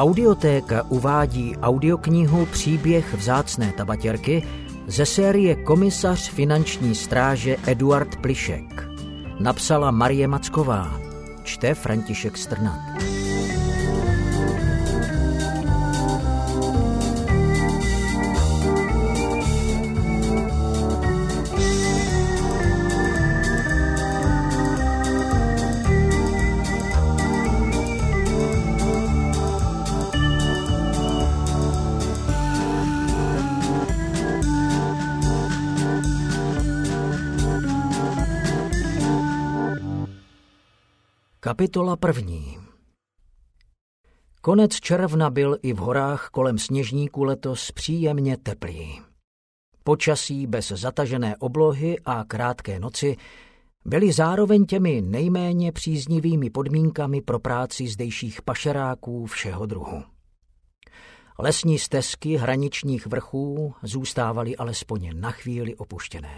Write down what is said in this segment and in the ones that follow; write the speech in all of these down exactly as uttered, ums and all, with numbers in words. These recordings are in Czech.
Audiotéka uvádí audioknihu Příběh vzácné tabatěrky ze série Komisař finanční stráže Eduard Plišek. Napsala Marie Macková, čte František Strnad. Kapitola první. Konec června byl i v horách kolem Sněžníku letos příjemně teplý. Počasí bez zatažené oblohy a krátké noci byly zároveň těmi nejméně příznivými podmínkami pro práci zdejších pašeráků všeho druhu. Lesní stezky hraničních vrchů zůstávaly alespoň na chvíli opuštěné.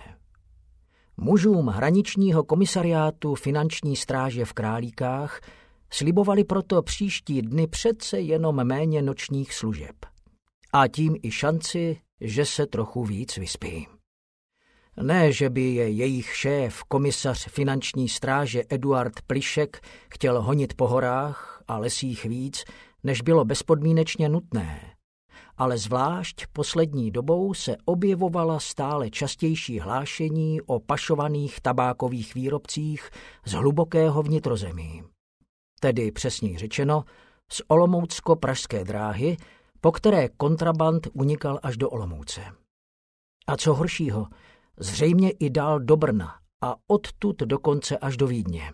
Mužům hraničního komisariátu finanční stráže v Králíkách slibovali proto příští dny přece jenom méně nočních služeb. A tím i šanci, že se trochu víc vyspí. Ne, že by je jejich šéf, komisař finanční stráže Eduard Plišek, chtěl honit po horách a lesích víc, než bylo bezpodmínečně nutné. Ale zvlášť poslední dobou se objevovala stále častější hlášení o pašovaných tabákových výrobcích z hlubokého vnitrozemí. Tedy přesněji řečeno z olomoucko-pražské dráhy, po které kontraband unikal až do Olomouce. A co horšího, zřejmě i dál do Brna a odtud dokonce až do Vídně.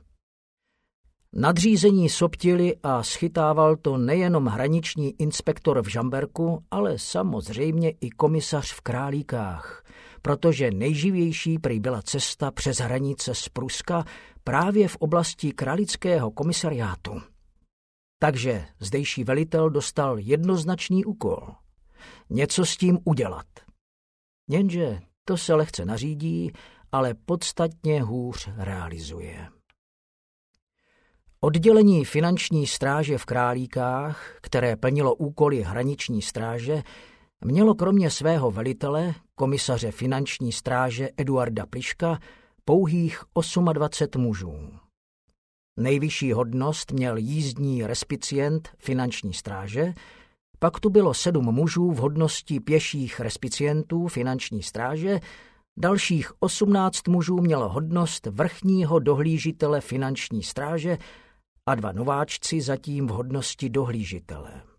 Nadřízení soptili a schytával to nejenom hraniční inspektor v Žamberku, ale samozřejmě i komisař v Králíkách, protože nejživější prý byla cesta přes hranice z Pruska právě v oblasti Kralického komisariátu. Takže zdejší velitel dostal jednoznačný úkol. Něco s tím udělat. Jenže to se lehce nařídí, ale podstatně hůř realizuje. Oddělení finanční stráže v Králíkách, které plnilo úkoly hraniční stráže, mělo kromě svého velitele, komisaře finanční stráže Eduarda Pliška, pouhých dvacet osm mužů. Nejvyšší hodnost měl jízdní respicient finanční stráže, pak tu bylo sedm mužů v hodnosti pěších respicientů finanční stráže, dalších osmnáct mužů mělo hodnost vrchního dohlížitele finanční stráže a dva nováčci zatím v hodnosti dohlížitele.